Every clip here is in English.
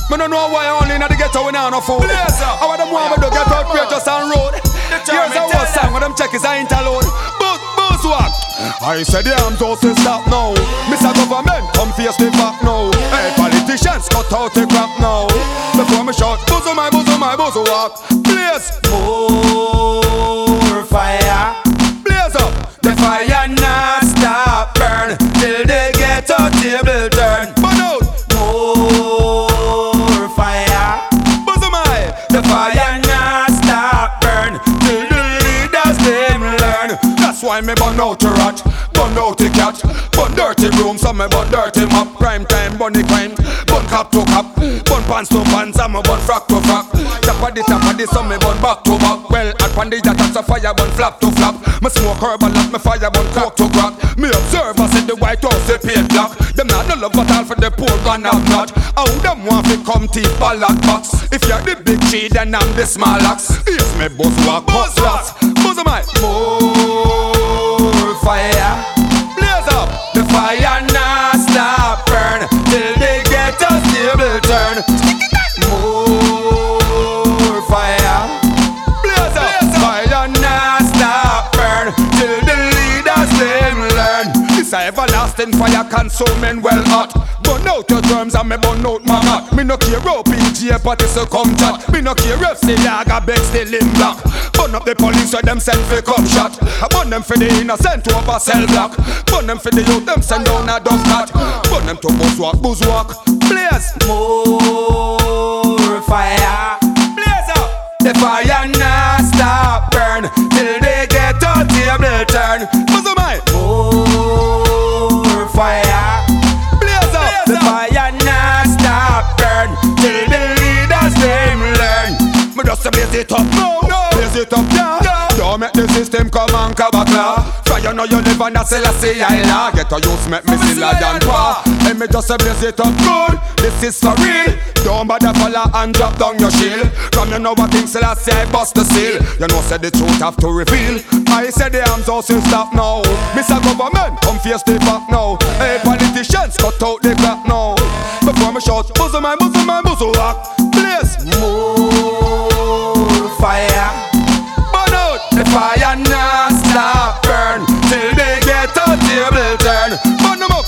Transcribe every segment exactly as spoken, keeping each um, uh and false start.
Me no know why only in the ghetto we now no food. I want them want me to get out just on road. Here's a whole song when them check is I ain't alone. Buzz, buzz what? I said the arms out to stop now. Mister Government, come face the fact now. Hey politicians, cut out the crap now. Before me shout, buzz my, buzz my, buzz walk. Blaze more fire. Blaze up. The fire not stop burn till the ghetto table turn. Burn out. More fire. Buzz my. The fire not stop burn till the leaders them learn. That's why me burn out the rat, burn out the cat, burn dirty room, so me burn dirty mop. Prime time, burn the crime, burn cap to cap, burn pants to pants, and me burn frack to frack. Top of the top of the sun, me burn back to back. Well, at one day that a fire burn flap to flap. Me smoke herb and let me fire burn crack to crack. Me observe, I said the White House they paint black. Them not no love at all for the poor and have not. How them want to come to ballot box? If you're the big tree, then I'm the small axe. Yes, me buzz walk, buzz lots, buzz my. More fire. Blaze up. The fire not stop burn till they get a stable turn. More fire. Blaze up. Fire not stop burn till the leaders them learn. This a everlasting fire consuming well hot. Burn out your germs and me burn out my mat. Me no care how P G A party so come chat. Me no care if the lager bed still in black. Burn up the police so them send for come shot. I burn them for the innocent to over cell block. Burn them for the youth them send down a dove cat. Burn them to buzz walk, buzz walk. Blaze. More fire. Blaze up. The fire not stop burn till they get a table turn. Buzz my. More fire. Blaze up. The fire not stop burn till the leaders them learn. Me just a blaze it up. No, no. Blaze it up, yeah. No. Don't make the system come and cabacla. Fire know you live on a Selassie Island. Get a use make me still a than pa. And me just a blaze it up good. This is for real. Don't bother follow and drop down your shield. From you know what King Selassie I bust the seal. You know say the truth have to reveal. I said the arms out to stop now. Mister Government, come face the fact now. Hey politicians, cut out the crap now. Before me shout, buzz my, buzz my, buzz walk. Blaze. More fire. Burn out. The fire not stop burn till they get a table turn. Burn them up.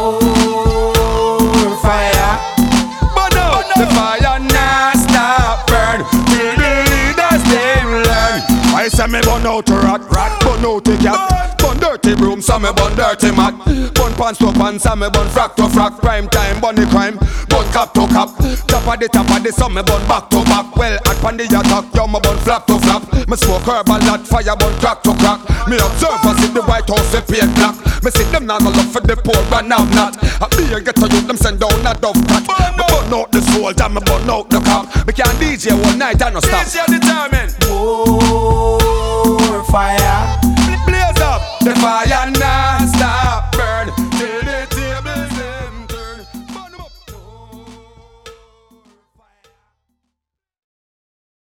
More fire. Burn out. The fire not stop burn till the leaders them learn. I say me burn out a rat, rat. Burn out the cat. Burn dirty broom, so me burn dirty mat. Burn pants to pants, so me burn frack to frack. Prime time, burn the crime. Burn cap to cap. Top of the top of the sun, me burn back to back. Well, at pan the attack, yo me burn flap to flap. Me smoke herb and lot, fire burn crack to crack. Me observe and see the White House they paint black. Me see them not no love for the poor and I'm not. I be a get to you, them send down a dove cat. Me burn out the soul, and me burn out the cop. Me can't D J one night and no stop. D J determined. More fire. Blaze up. The fire now